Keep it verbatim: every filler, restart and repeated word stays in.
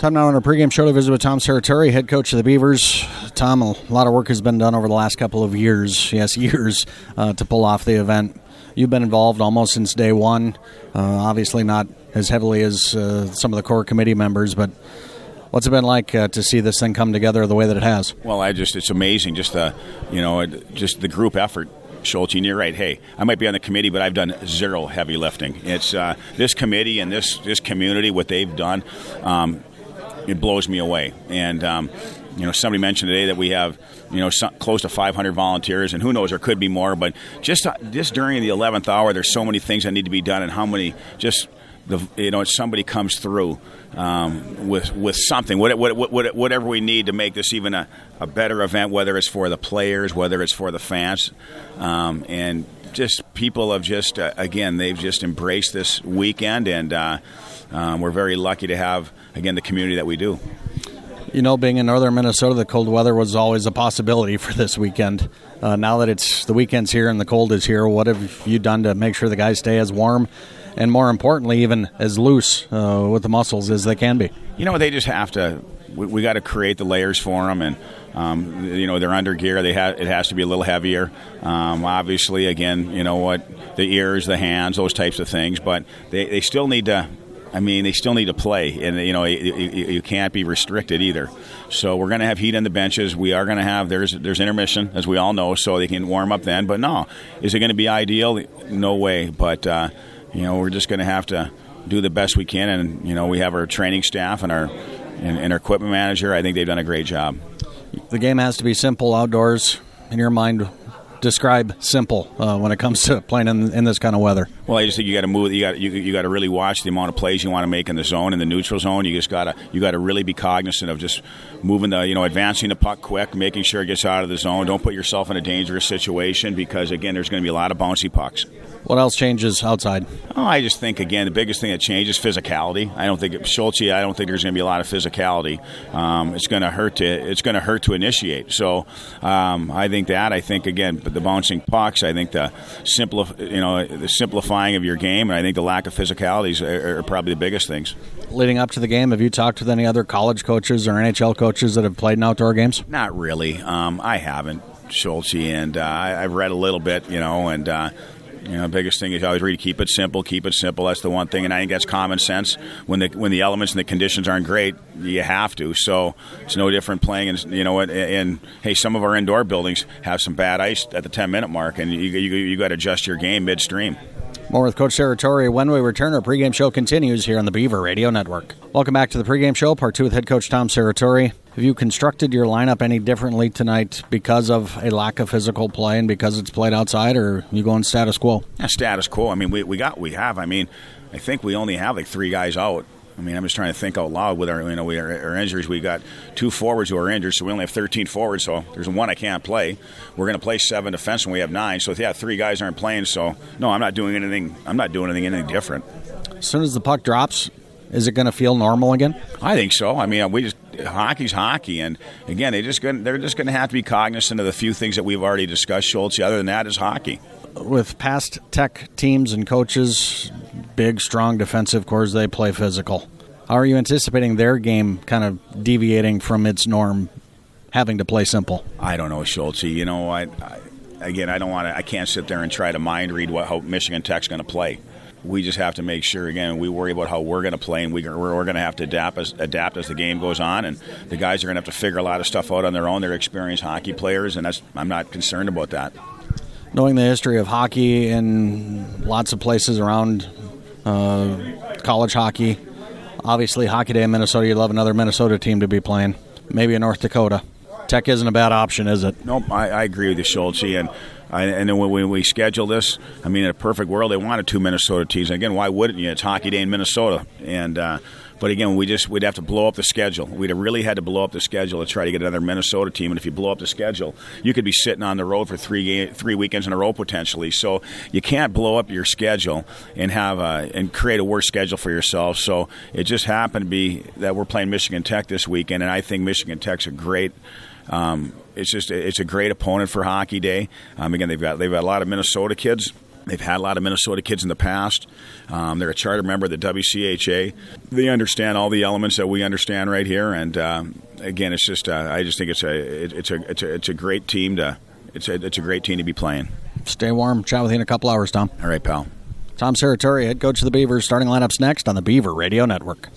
Time now on our pregame show to visit with Tom Serratore, head coach of the Beavers. Tom, a lot of work has been done over the last couple of years, yes, years, uh, to pull off the event. You've been involved almost since day one, uh, obviously not as heavily as uh, some of the core committee members, but what's it been like uh, to see this thing come together the way that it has? Well, I just it's amazing, just the, you know, just the group effort. Schultz, and you're right. Hey, I might be on the committee, but I've done zero heavy lifting. It's uh, this committee and this this community, what they've done, um, it blows me away. And um, you know, somebody mentioned today that we have, you know, some, close to five hundred volunteers, and who knows, there could be more. But just uh, just during the eleventh hour, there's so many things that need to be done, and how many just the you know somebody comes through um, with with something, what, what, what, whatever we need to make this even a, a better event, whether it's for the players, whether it's for the fans, um, and just people have just uh, again they've just embraced this weekend, and uh, um, we're very lucky to have again the community that we do. You know, being in northern Minnesota, the cold weather was always a possibility for this weekend. Uh, now that it's the weekend's here and the cold is here, what have you done to make sure the guys stay as warm and, more importantly, even as loose uh, with the muscles as they can be? You know, they just have to. We, we got to create the layers for them, and um, you know, they're under gear. They have it has to be a little heavier. Um, obviously, again, you know what, the ears, the hands, those types of things. But they, they still need to. I mean, they still need to play, and you know you, you, you can't be restricted either. So we're going to have heat on the benches. We are going to have there's there's intermission, as we all know, so they can warm up then. But no, is it going to be ideal? No way. But uh, you know, we're just going to have to do the best we can, and you know, we have our training staff and our and, and our equipment manager. I think they've done a great job. The game has to be simple outdoors. In your mind, describe simple uh, when it comes to playing in, in this kind of weather. Well, I just think you got to move. You got you, you got to really watch the amount of plays you want to make in the zone, in the neutral zone. You just got to you got to really be cognizant of just moving the you know advancing the puck quick, making sure it gets out of the zone. Don't put yourself in a dangerous situation, because again, there's going to be a lot of bouncy pucks. What else changes outside? Oh, I just think, again, the biggest thing that changes is physicality. I don't think Schultz. I don't think there's going to be a lot of physicality. Um, it's going to hurt to. It's going to hurt to initiate. So, um, I think that. I think again, the bouncing pucks. I think the simplif- you know, the simplifying of your game, and I think the lack of physicalities are, are probably the biggest things. Leading up to the game, have you talked with any other college coaches or N H L coaches that have played in outdoor games? Not really. Um, I haven't, Schultz, and uh, I, I've read a little bit, you know, and. Uh, You know, the biggest thing is always read, keep it simple, keep it simple. That's the one thing, and I think that's common sense. When the when the elements and the conditions aren't great, you have to. So it's no different playing. And you know what? And, and hey, some of our indoor buildings have some bad ice at the ten minute mark, and you you, you got to adjust your game midstream. More with Coach Serratore when we return. Our pregame show continues here on the Beaver Radio Network. Welcome back to the pregame show, part two with head coach Tom Serratore. Have you constructed your lineup any differently tonight because of a lack of physical play and because it's played outside, or are you going status quo? Yeah, status quo. I mean, we, we got we have. I mean, I think we only have like three guys out. I mean, I'm just trying to think out loud with our you know we, our, our injuries. We got two forwards who are injured, so we only have thirteen forwards. So there's one I can't play. We're going to play seven defensemen. We have nine. So yeah, three guys aren't playing. So no, I'm not doing anything. I'm not doing anything anything different. As soon as the puck drops, is it going to feel normal again? I think so. I mean, we just hockey's hockey, and again, they just gonna, they're just going to have to be cognizant of the few things that we've already discussed, Schultz. Other than that, is hockey. With past Tech teams and coaches, big, strong defensive cores, they play physical. How are you anticipating their game kind of deviating from its norm, having to play simple? I don't know, Schultz. You know, I, I again, I don't want to. I can't sit there and try to mind read what how Michigan Tech's going to play. We just have to make sure, again, we worry about how we're going to play, and we, we're, we're going to have to adapt as, adapt as the game goes on, and the guys are going to have to figure a lot of stuff out on their own. They're experienced hockey players, and that's I'm not concerned about that. Knowing the history of hockey in lots of places around uh, college hockey, obviously Hockey Day in Minnesota, you'd love another Minnesota team to be playing, maybe in North Dakota. Tech isn't a bad option, is it? Nope, I, I agree with you, Schultz, and I, and then when we, we schedule this, I mean, in a perfect world, they wanted two Minnesota teams. Again, why wouldn't you? It's Hockey Day in Minnesota. And uh, but again, we just we'd have to blow up the schedule. We'd have really had to blow up the schedule to try to get another Minnesota team. And if you blow up the schedule, you could be sitting on the road for three three weekends in a row potentially. So you can't blow up your schedule and have a, and create a worse schedule for yourself. So it just happened to be that we're playing Michigan Tech this weekend, and I think Michigan Tech's a great. Um, it's just it's a great opponent for Hockey Day. Um, again, they've got they've got a lot of Minnesota kids They've had a lot of Minnesota kids in the past. Um, they're a charter member of the W C H A. They understand all the elements that we understand right here. And um, again, it's just uh, I just think it's a it, it's a it's a it's a great team to it's a it's a great team to be playing. Stay warm. Chat with you in a couple hours, Tom. All right, pal. Tom Serratore, head coach of the Beavers. Starting lineups next on the Beaver Radio Network.